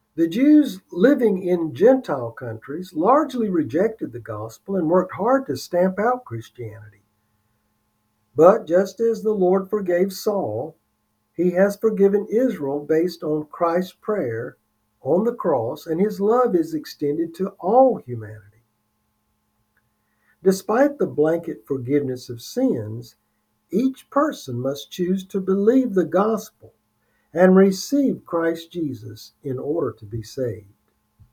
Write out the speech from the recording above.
The Jews living in Gentile countries largely rejected the gospel and worked hard to stamp out Christianity. But just as the Lord forgave Saul, he has forgiven Israel based on Christ's prayer on the cross, and his love is extended to all humanity. Despite the blanket forgiveness of sins, each person must choose to believe the gospel and receive Christ Jesus in order to be saved.